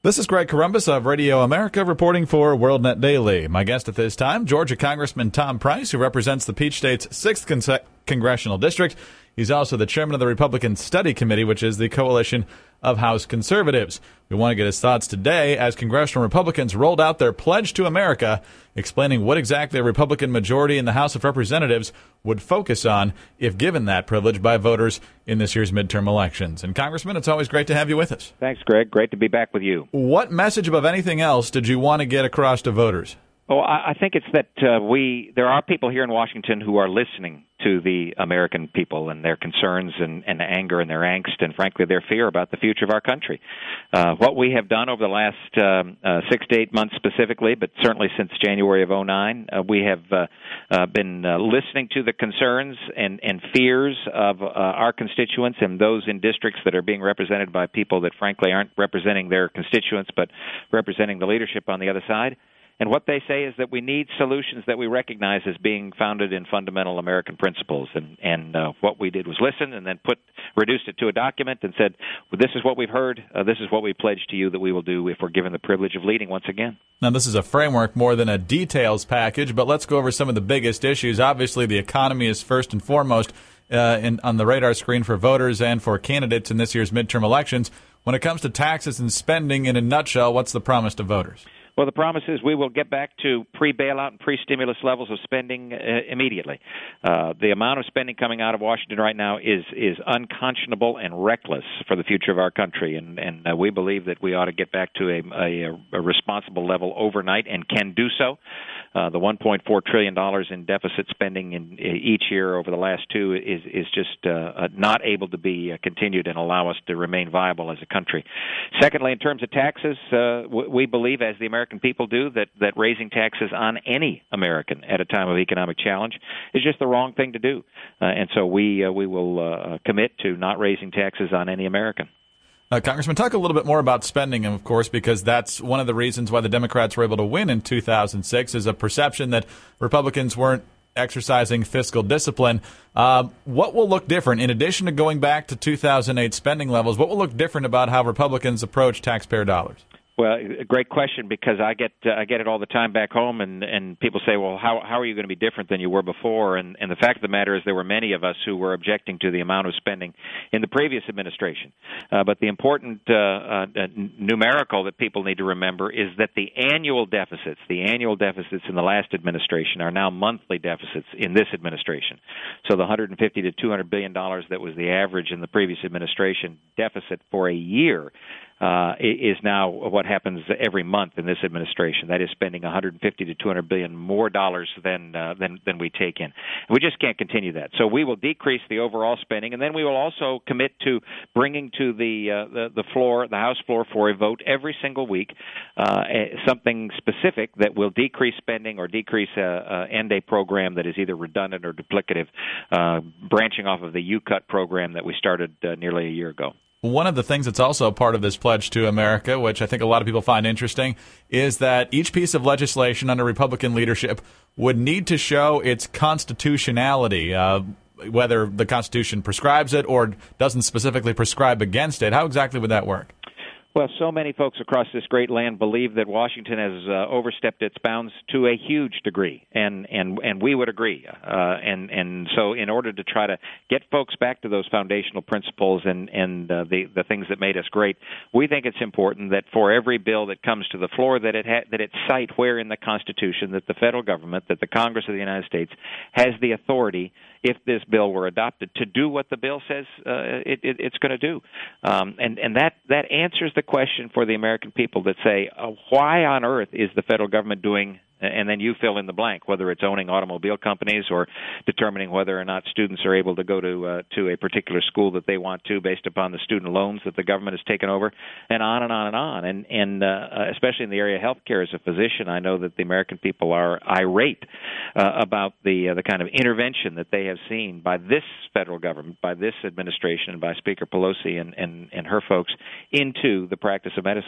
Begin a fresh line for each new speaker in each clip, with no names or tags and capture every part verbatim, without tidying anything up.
This is Greg Corombos of Radio America reporting for WorldNet Daily. My guest at this time, Georgia Congressman Tom Price, who represents the Peach State's sixth Con- Congressional District. He's also the chairman of the Republican Study Committee, which is the coalition of House conservatives. We want to get his thoughts today as congressional Republicans rolled out their Pledge to America, explaining what exactly a Republican majority in the House of Representatives would focus on if given that privilege by voters in this year's midterm elections. And Congressman, it's always great to have you with us.
Thanks, Greg. Great to be back with you.
What message above anything else did you want to get across to voters?
Oh, I think it's that uh, we there are people here in Washington who are listening to the American people and their concerns and, and anger and their angst and, frankly, their fear about the future of our country. Uh, what we have done over the last um, uh, six to eight months specifically, but certainly since January of oh nine, uh, we have uh, uh, been uh, listening to the concerns and, and fears of uh, our constituents and those in districts that are being represented by people that, frankly, aren't representing their constituents but representing the leadership on the other side. And what they say is that we need solutions that we recognize as being founded in fundamental American principles. And, and uh, what we did was listen and then put reduced it to a document and said, well, this is what we've heard. Uh, this is what we pledge to you that we will do if we're given the privilege of leading once again.
Now, this is a framework more than a details package, but let's go over some of the biggest issues. Obviously, the economy is first and foremost uh, in, on the radar screen for voters and for candidates in this year's midterm elections. When it comes to taxes and spending, in a nutshell, what's the promise to voters?
Well, the promise is we will get back to pre-bailout and pre-stimulus levels of spending uh, immediately. Uh, the amount of spending coming out of Washington right now is is unconscionable and reckless for the future of our country, and, and uh, we believe that we ought to get back to a, a, a responsible level overnight and can do so. Uh, the one point four trillion dollars in deficit spending in, in each year over the last two is is just uh, not able to be uh, continued and allow us to remain viable as a country. Secondly, in terms of taxes, uh, we believe, as the American people do, that, that raising taxes on any American at a time of economic challenge is just the wrong thing to do. Uh, and so we uh, we will uh, commit to not raising taxes on any American.
Uh, Congressman, talk a little bit more about spending, of course, because that's one of the reasons why the Democrats were able to win in two thousand six, is a perception that Republicans weren't exercising fiscal discipline. Uh, what will look different, in addition to going back to two thousand eight spending levels, what will look different about how Republicans approach taxpayer dollars?
Well, a great question, because I get uh, I get it all the time back home, and, and people say, well, how how are you going to be different than you were before? And, and the fact of the matter is there were many of us who were objecting to the amount of spending in the previous administration. Uh, but the important uh, uh, numerical that people need to remember is that the annual deficits, the annual deficits in the last administration are now monthly deficits in this administration. So the one hundred fifty to two hundred billion dollars that was the average in the previous administration deficit for a year Uh, is now what happens every month in this administration. That is spending one hundred fifty to two hundred billion more dollars than uh, than than we take in. We just can't continue that. So we will decrease the overall spending, and then we will also commit to bringing to the uh, the, the floor, the House floor, for a vote every single week, uh, something specific that will decrease spending or decrease a, a end a program that is either redundant or duplicative, uh, branching off of the U CUT program that we started uh, nearly a year ago.
One of the things that's also a part of this Pledge to America, which I think a lot of people find interesting, is that each piece of legislation under Republican leadership would need to show its constitutionality, uh, whether the Constitution prescribes it or doesn't specifically prescribe against it. How exactly would that work?
Well, so many folks across this great land believe that Washington has uh, overstepped its bounds to a huge degree, and and, and we would agree. Uh, and and so, in order to try to get folks back to those foundational principles and and uh, the the things that made us great, we think it's important that for every bill that comes to the floor, that it ha- that it cite where in the Constitution that the federal government, that the Congress of the United States, has the authority, if this bill were adopted, to do what the bill says uh, it, it, it's going to do. Um, and, and that, that answers the question for the American people that say, uh, why on earth is the federal government doing, and then you fill in the blank, whether it's owning automobile companies or determining whether or not students are able to go to uh, to a particular school that they want to based upon the student loans that the government has taken over, and on and on and on. And, and uh, especially in the area of health care, as a physician, I know that the American people are irate uh, about the uh, the kind of intervention that they have seen by this federal government, by this administration, by Speaker Pelosi and, and, and her folks into the practice of medicine.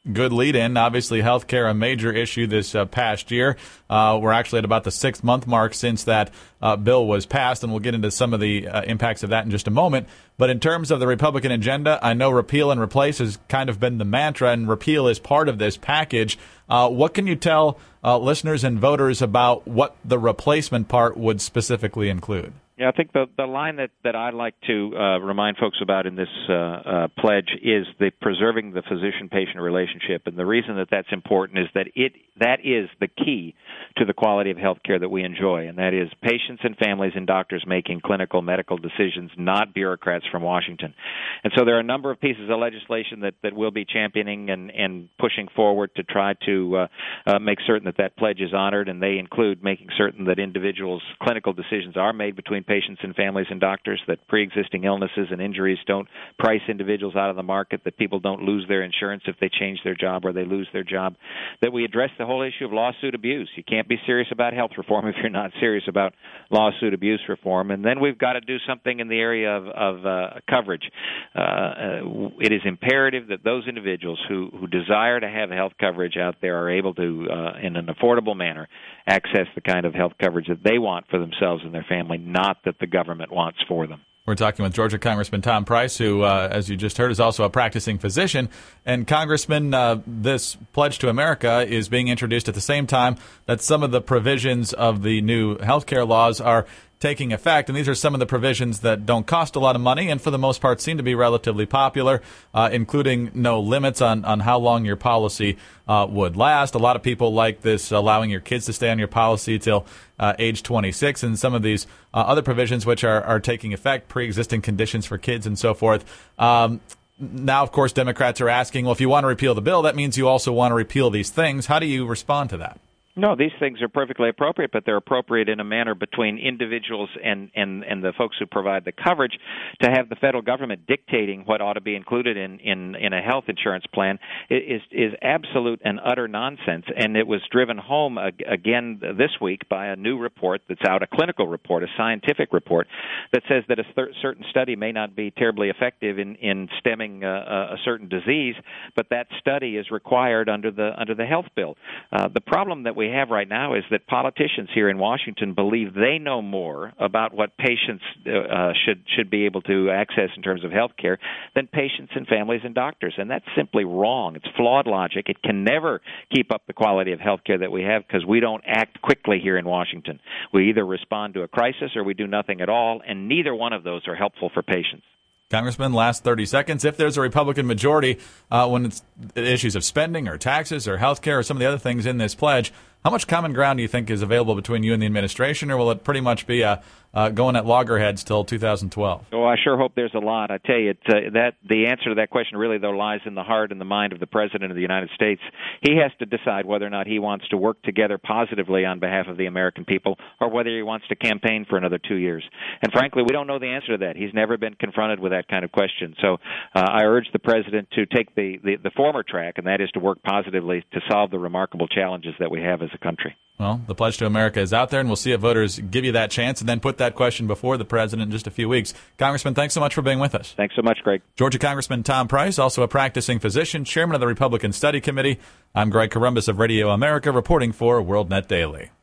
good lead-in. Obviously, healthcare a major issue this uh, past year. Uh, we're actually at about the six-month mark since that uh, bill was passed, and we'll get into some of the uh, impacts of that in just a moment. But in terms of the Republican agenda, I know repeal and replace has kind of been the mantra, and repeal is part of this package. Uh, what can you tell uh, listeners and voters about what the replacement part would specifically include?
Yeah, I think the the line that, that I like to uh, remind folks about in this uh, uh, pledge is the preserving the physician-patient relationship, and the reason that that's important is that it that is the key to the quality of health care that we enjoy, and that is patients and families and doctors making clinical medical decisions, not bureaucrats from Washington. And so there are a number of pieces of legislation that, that we'll be championing and, and pushing forward to try to uh, uh, make certain that that pledge is honored, and they include making certain that individuals' clinical decisions are made between patients and families and doctors, that pre-existing illnesses and injuries don't price individuals out of the market, that people don't lose their insurance if they change their job or they lose their job, that we address the whole issue of lawsuit abuse. You can't be serious about health reform if you're not serious about lawsuit abuse reform. And then we've got to do something in the area of, of uh, coverage. Uh, uh, it is imperative that those individuals who, who desire to have health coverage out there are able to, uh, in an affordable manner, access the kind of health coverage that they want for themselves and their family, not that the government wants for them.
We're talking with Georgia Congressman Tom Price, who, uh, as you just heard, is also a practicing physician. And, Congressman, uh, this Pledge to America is being introduced at the same time that some of the provisions of the new health care laws are taking effect, and these are some of the provisions that don't cost a lot of money and for the most part seem to be relatively popular, uh, including no limits on, on how long your policy uh, would last. A lot of people like this, allowing your kids to stay on your policy till uh, age twenty-six, and some of these uh, other provisions which are, are taking effect, pre-existing conditions for kids and so forth. Um, now, of course, Democrats are asking, well, if you want to repeal the bill, that means you also want to repeal these things. How do you respond to that?
No, these things are perfectly appropriate, but they're appropriate in a manner between individuals and, and, and the folks who provide the coverage. To have the federal government dictating what ought to be included in, in, in a health insurance plan is, is absolute and utter nonsense, and it was driven home again this week by a new report that's out, a clinical report, a scientific report, that says that a th- certain study may not be terribly effective in, in stemming a, a certain disease, but that study is required under the, under the health bill. Uh, the problem that we we have right now is that politicians here in Washington believe they know more about what patients uh, should should be able to access in terms of health care than patients and families and doctors. And that's simply wrong. It's flawed logic. It can never keep up the quality of health care that we have because we don't act quickly here in Washington. We either respond to a crisis or we do nothing at all, and neither one of those are helpful for patients.
Congressman, last thirty seconds. If there's a Republican majority uh, when it's issues of spending or taxes or health care or some of the other things in this pledge, how much common ground do you think is available between you and the administration, or will it pretty much be uh, uh, going at loggerheads till two thousand twelve?
Oh, I sure hope there's a lot. I tell you, it, uh, that the answer to that question really, though, lies in the heart and the mind of the President of the United States. He has to decide whether or not he wants to work together positively on behalf of the American people or whether he wants to campaign for another two years. And frankly, we don't know the answer to that. He's never been confronted with that kind of question. So uh, I urge the President to take the, the, the former track, and that is to work positively to solve the remarkable challenges that we have as a country.
Well, the Pledge to America is out there, and we'll see if voters give you that chance and then put that question before the President in just a few weeks. Congressman, thanks so much for being with us.
Thanks so much, Greg.
Georgia Congressman Tom Price, also a practicing physician, chairman of the Republican Study Committee. I'm Greg Corombos of Radio America, reporting for WorldNet Daily.